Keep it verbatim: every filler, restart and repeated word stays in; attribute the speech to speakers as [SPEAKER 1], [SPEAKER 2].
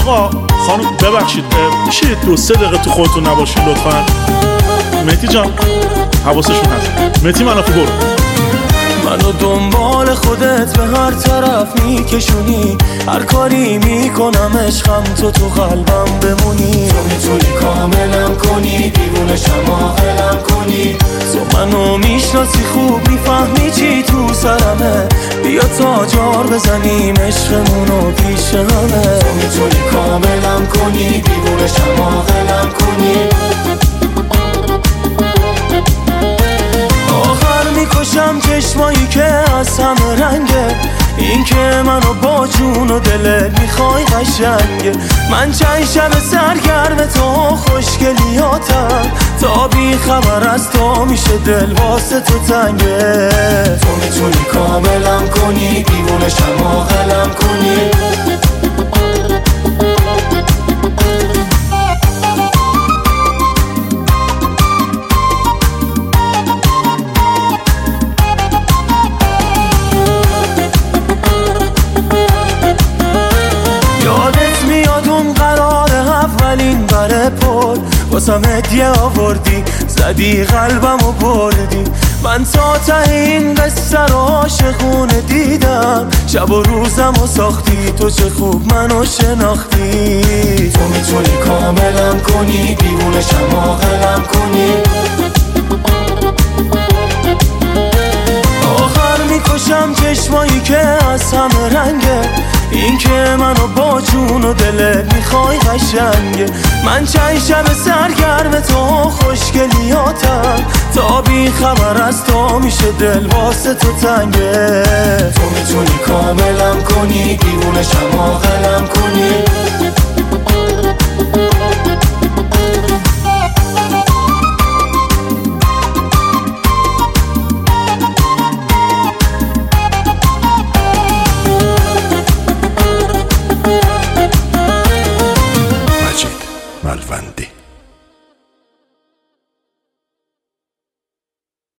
[SPEAKER 1] آقا خانم ببخشید میشه دو سه دقیقه تو خودتون نباشید لطفا؟ مهدی جان حواسشون هست. مهدی منافی برو.
[SPEAKER 2] منو دنبال خودت به هر طرف میکشونی، هر کاری میکنم عشقم تو تو قلبم بمونی. تو میتونی کاملم کنی، دیوونشم عاقلم کنی. تو منو میشناسی خوب، میفهمی چی تو سرمه. بیا تا جار بزنیم عشقمونو پیش همه. تو میتونی کاملم کنی، دیوونشم عاقلم کنی. میکشم چشمایی که از همه رنگه، این که منو با جون و دلت میخوای قشنگه. من چند شب سرگرم تو خوشگلیاتم، تا بی خبر از تو میشه دل واسه تو تنگه. تو میتونی کاملم کنی، دیوونشم عاقلم کنی. اولین بره پر واسم هدیه آوردی، زدی قلبمو بردی. من تا ته این قصه رو عاشقونه دیدم، شب و روزمو ساختی، تو چه خوب منو شناختی. تو میتونی کاملم کنی، دیوونشم عاقلم کنی. آخر میکشم چشمایی که از همه رنگه، این که منو با جون و دلت میخوای قشنگه. من چند شب سرگرم تو خوشگلیاتم، تا بی خبر از تو میشه دل واسه تو تنگه. تو میتونی کاملم کنی، دیوونشم عاقلم کنی.
[SPEAKER 3] ملوند